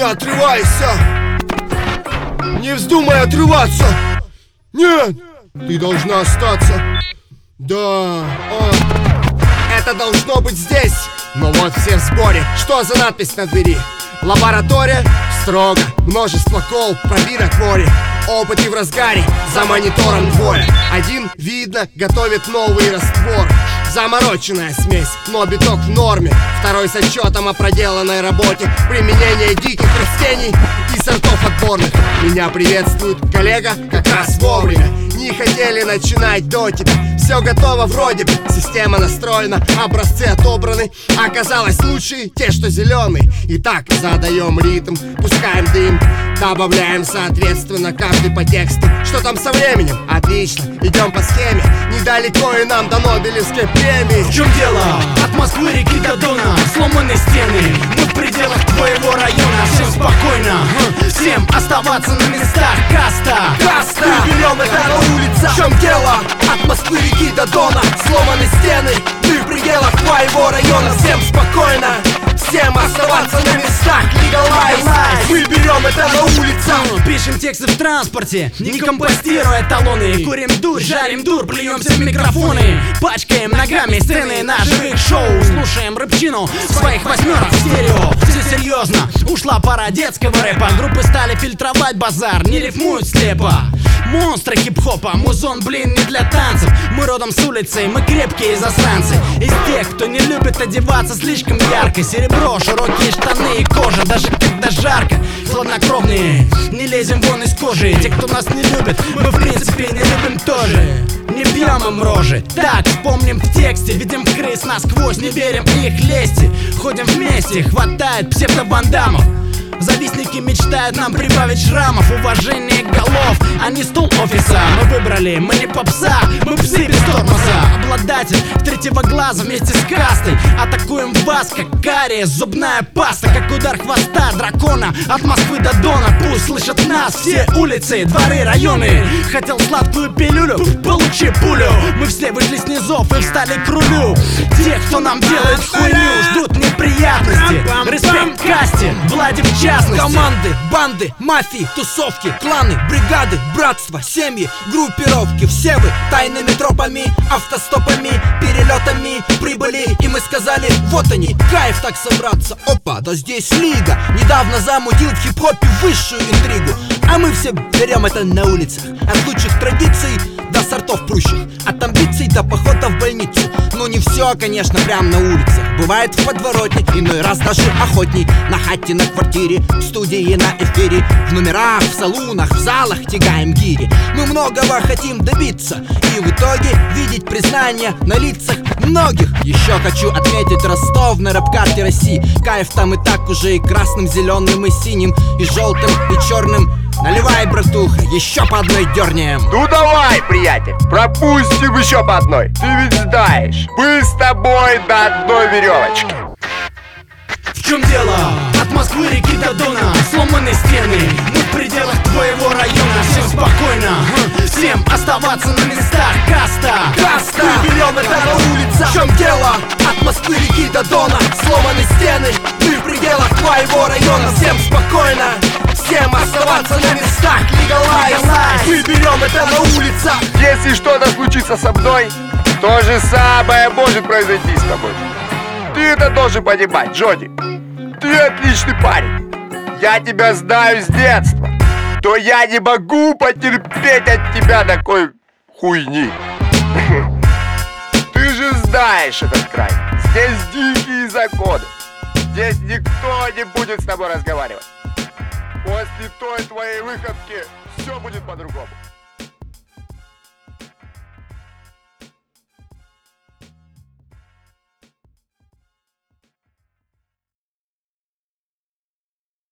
Не отрывайся! Не вздумай отрываться! Нет! Ты должна остаться! Да, это должно быть здесь! Но вот все в сборе. Что за надпись на двери? Лаборатория? Строго. Множество колб, пробирок море. Опыты в разгаре, за монитором двое. Один, видно, готовит новый раствор. Замороченная смесь, но биток в норме. Второй с отчетом о проделанной работе. Применение диких растений и сортов отборных. Меня приветствует коллега как раз вовремя. Не хотели начинать до тебя. Все готово вроде бы, система настроена, образцы отобраны. Оказалось, лучшие те, что зеленые. Итак, задаем ритм, пускаем дым, добавляем соответственно каждый по тексту. Что там со временем? Отлично, идем по схеме. Недалеко и нам до Нобелевской премии. В чем дело? От Москвы реки до Дона сломаны стены. Мы в пределах твоего района. Всем спокойно, всем оставаться на местах. Каста, Каста! мы берем это на улицах. В чем дело? От Москвы реки до Дона сломаны стены. Ты в пределах твоего района. Всем спокойно, всем оставаться на местах. Legalize. Мы берем это на улицах. Пишем тексты в транспорте, не компостируя талоны. Курим дурь, жарим дур, плюемся в микрофоны. Пачкаем ногами сцены на живых шоу. Слушаем рэпчину своих восьмерок в стерео. Все серьезно, ушла пора детского рэпа. Группы стали фильтровать базар, не рифмуют слепо. Монстры хип-хопа, музон, блин, не для танцев. Мы родом с улицы, мы крепкие засранцы. Из тех, кто не любит одеваться слишком ярко. Серебро, широкие штаны и кожа, даже когда жарко. Хладнокровные, не лезем вон из кожи. Те, кто нас не любит, мы в принципе не любим тоже. Не бьем им рожи, так вспомним в тексте. Видим крыс насквозь, не верим их лести. Ходим вместе, хватает псевдо-бандамов. Завистники мечтают нам прибавить шрамов. Уважение голов, а не стул офиса. Мы выбрали, мы не попса, мы псы без тормоза. Обладатель третьего глаза вместе с кастой. Атакуем вас, как кария, зубная паста. Как удар хвоста дракона от Москвы до Дона. Пусть слышат нас все улицы, дворы, районы. Хотел сладкую пилюлю, получи пулю. Мы все вышли с низов и встали к рулю. Те, кто нам делает хуйню, ждут неприятности. Респект касте, Влади в частности. Команды, банды, мафии, тусовки, кланы, бригады, братства, семьи, группировки. Все вы тайными тропами, автостопами, перелетами прибыли. И мы сказали, вот они, кайф так собраться. Опа, да здесь лига. Недавно замутил в хип-хопе высшую интригу. А мы все берем это на улицах. От лучших традиций до сортов прущих. От амбиций до похода в больницу. Ну не все, конечно, прям на улицах. Бывает в подворотне, иной раз даже охотней. На хате, на квартире, в студии, на эфире. В номерах, в салунах, в залах тягаем гири. Мы многого хотим добиться и в итоге видеть признание на лицах многих. Еще хочу отметить Ростов на рэп-карте России. Кайф там и так уже и красным, зеленым, и синим, и желтым, и черным. Наливай, братуха, еще по одной дернем. Ну давай, приятель, пропустим еще по одной. Ты ведь знаешь, мы с тобой на одной веревочке. В чем дело? От Москвы реки до Дона сломаны стены. Мы в пределах твоего района. Всем спокойно, всем оставаться на местах. Каста, Каста! Мы берем это на улицах. В чем дело? От Москвы реки до Дона сломаны стены. Мы в пределах твоего района. Всем спокойно, всем оставаться на местах. Legalize. Мы берем это на улицах. Если что-то случится со мной, то же самое может произойти с тобой. Ты это должен понимать, Джонни. Ты отличный парень. Я тебя знаю с детства. То я не могу потерпеть от тебя такой хуйни. Ты же знаешь этот край. Здесь дикие законы. Здесь никто не будет с тобой разговаривать. После той твоей выходки все будет по-другому.